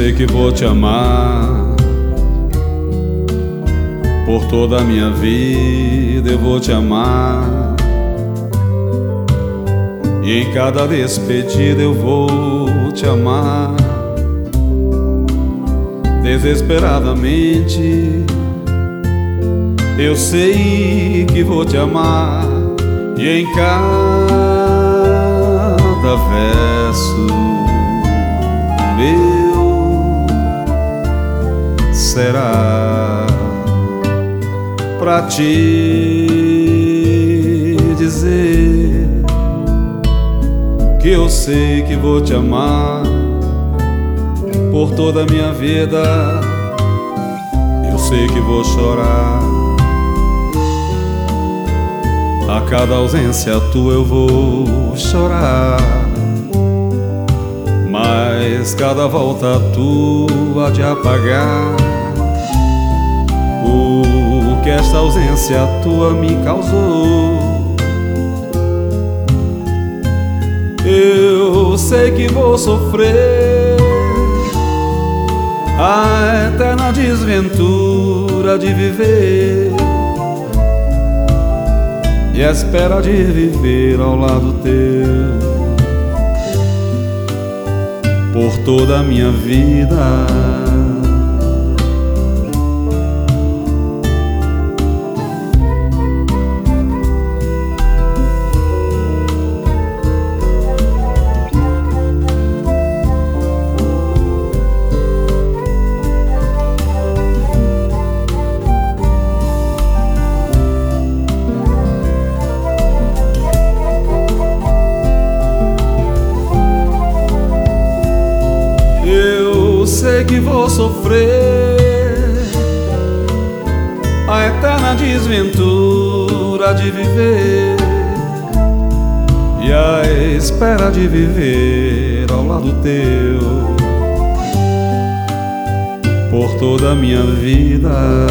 sei que vou te amar por toda a minha vida, eu vou te amar. E em cada despedida eu vou te amar. Desesperadamente eu sei que vou te amar. E em cada verso meu será pra te dizer que eu sei que vou te amar por toda a minha vida. Eu sei que vou chorar a cada ausência tua, eu vou chorar. Mas cada volta tua de apagar o que esta ausência tua me causou. Eu sei que vou sofrer a eterna desventura de viver e a espera de viver ao lado teu por toda a minha vida. Sei que vou sofrer a eterna desventura de viver e a espera de viver ao lado teu por toda a minha vida.